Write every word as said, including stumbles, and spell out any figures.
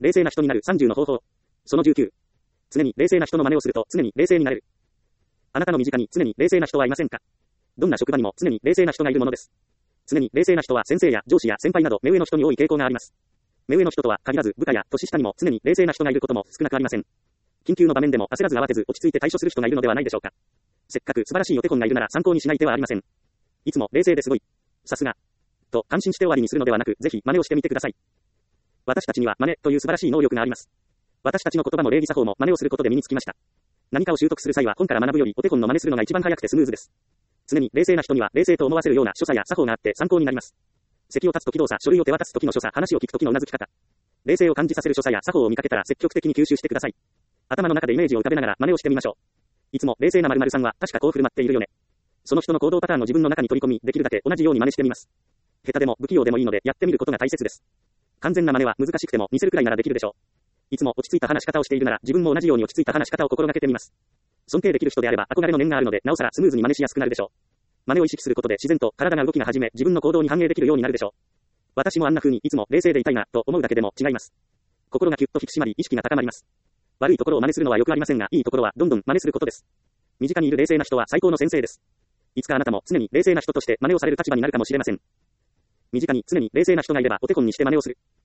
冷静な人になるさんじゅうの方法。そのじゅうきゅう。常に冷静な人の真似をすると常に冷静になれる。あなたの身近に常に冷静な人はいませんか？どんな職場にも常に冷静な人がいるものです。常に冷静な人は先生や上司や先輩など目上の人に多い傾向があります。目上の人とは限らず部下や年下にも常に冷静な人がいることも少なくありません。緊急の場面でも焦らず慌てず落ち着いて対処する人がいるのではないでしょうか。せっかく素晴らしいお手本がいるなら参考にしない手はありません。いつも冷静ですごい。さすが。と感心して終わりにするのではなく、ぜひ真似をしてみてください。私たちには真似という素晴らしい能力があります。私たちの言葉も礼儀作法も真似をすることで身につきました。何かを習得する際は本から学ぶよりお手本の真似するのが一番早くてスムーズです。常に冷静な人には冷静と思わせるような所作や作法があって参考になります。席を立つとき動作、書類を手渡すときの所作、話を聞くときのうなずき方。冷静を感じさせる所作や作法を見かけたら積極的に吸収してください。頭の中でイメージを浮かべながら真似をしてみましょう。いつも冷静な〇〇さんは確かこう振る舞っているよね。その人の行動パターンを自分の中に取り込み、できるだけ同じように真似してみます。下手でも不器用でもいいのでやってみることが大切です。完全な真似は難しくても似せるくらいならできるでしょう。いつも落ち着いた話し方をしているなら自分も同じように落ち着いた話し方を心がけてみます。尊敬できる人であれば憧れの念があるのでなおさらスムーズに真似しやすくなるでしょう。真似を意識することで自然と体が動きが始め自分の行動に反映できるようになるでしょう。私もあんな風にいつも冷静でいたいなと思うだけでも違います。心がキュッと引き締まり意識が高まります。悪いところを真似するのはよくありませんが、いいところはどんどん真似することです。身近にいる冷静な人は最高の先生です。いつかあなたも常に冷静な人として真似をされる立場になるかもしれません。身近に常に冷静な人がいればお手本にして真似をする。